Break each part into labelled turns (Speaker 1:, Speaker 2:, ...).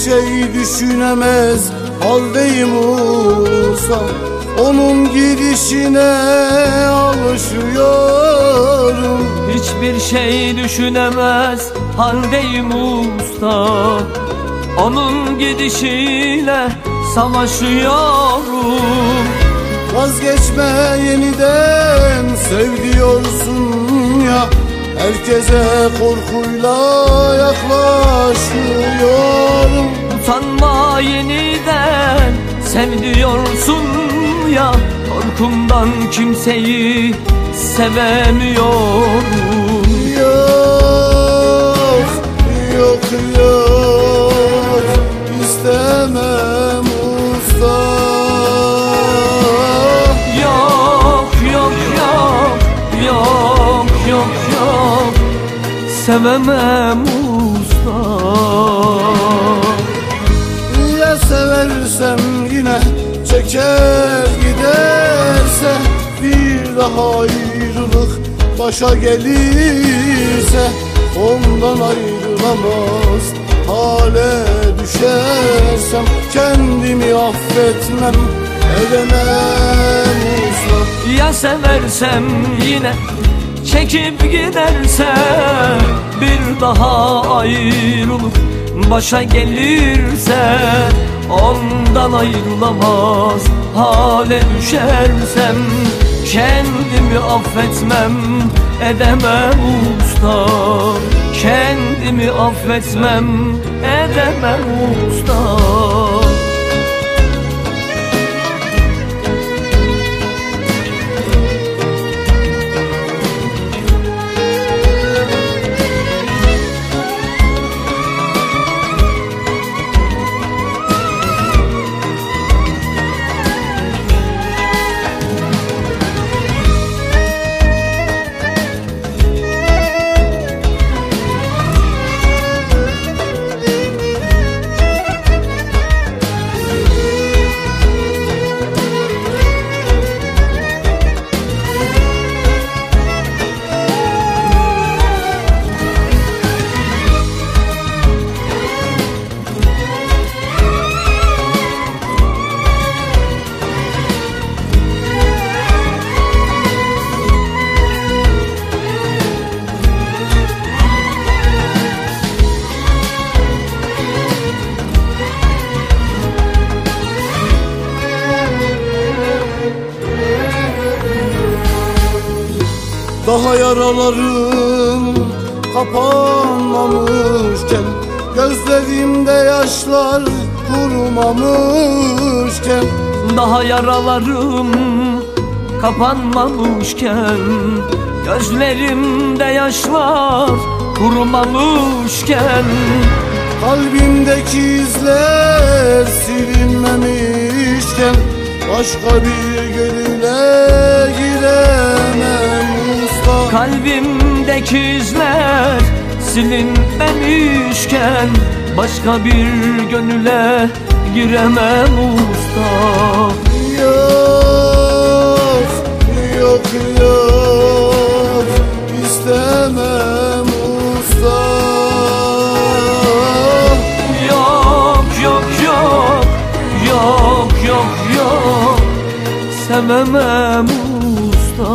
Speaker 1: şey düşünemez haldeyim usta. Onun gidişine alışıyorum.
Speaker 2: Hiçbir şey düşünemez haldeyim usta. Onun gidişiyle savaşıyorum.
Speaker 1: Vazgeçme yeniden sev diyorsun ya. Herkese korkuyla yaklaşıyorum.
Speaker 2: Utanma yeniden sev diyorsun ya. Korkumdan kimseyi sevemiyorum.
Speaker 1: Yok, yok, yok, istemem usta.
Speaker 2: Yok, yok, yok, yok, yok, yok, sevemem usta.
Speaker 1: Ya seversem yine çeker giderse, bir daha ayrılık başa gelirse, ondan ayrılamaz hale düşersem, kendimi affetmem edemem usta.
Speaker 2: Ya seversem yine çekip giderse, bir daha ayrılık başa gelirse, ondan ayrılamaz hale düşersem, kendimi affetmem edemem usta. Kendimi affetmem edemem usta.
Speaker 1: Daha yaralarım kapanmamışken, gözlerimde yaşlar kurumamışken,
Speaker 2: daha yaralarım kapanmamışken, gözlerimde yaşlar kurumamışken,
Speaker 1: kalbimdeki izler silinmemişken, başka bir gönüle giremem usta.
Speaker 2: Kalbimdeki izler silinmemişken, başka bir gönüle giremem usta.
Speaker 1: Yok, yok, yok, istemem usta.
Speaker 2: Yok, yok, yok, yok, yok, yok, sevemem usta.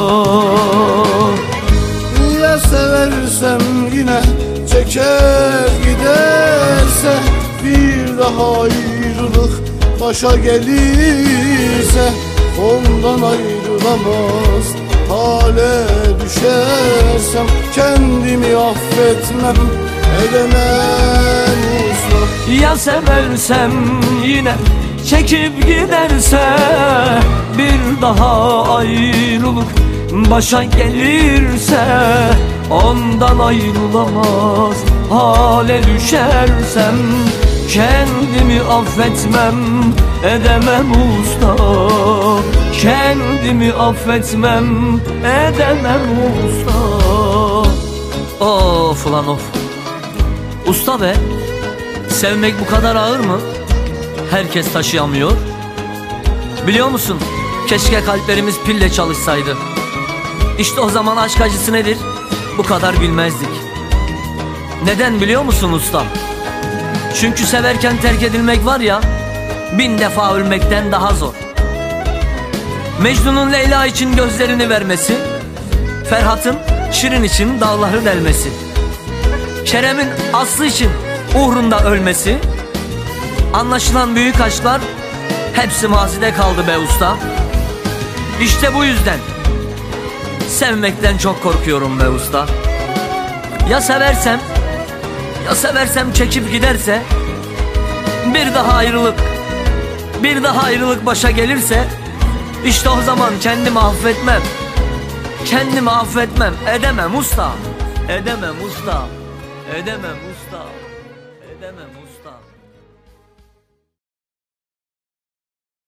Speaker 1: Ya seversem yine çeker giderse, bir daha ayrılık başa gelirse, ondan ayrılamaz hale düşersem, kendimi affetmem edemem usta.
Speaker 2: Ya seversem yine çekip giderse, bir daha ayrılık başa gelirse, ondan ayrılamaz hale düşersem, kendimi affetmem edemem usta. Kendimi affetmem edemem usta. Of ulan of. Usta be, sevmek bu kadar ağır mı? Herkes taşıyamıyor. Biliyor musun, keşke kalplerimiz pille çalışsaydı. İşte o zaman aşk acısı nedir bu kadar bilmezdik. Neden biliyor musun usta? Çünkü severken terk edilmek var ya, 1000 defa ölmekten daha zor. Mecnun'un Leyla için gözlerini vermesi, Ferhat'ın Şirin için dağları delmesi, Kerem'in Aslı için uğrunda ölmesi, anlaşılan büyük aşklar hepsi mazide kaldı be usta. İşte bu yüzden sevmekten çok korkuyorum be usta. Ya seversem çekip giderse, bir daha ayrılık başa gelirse, işte o zaman kendimi affetmem. Edemem usta. Edemem usta.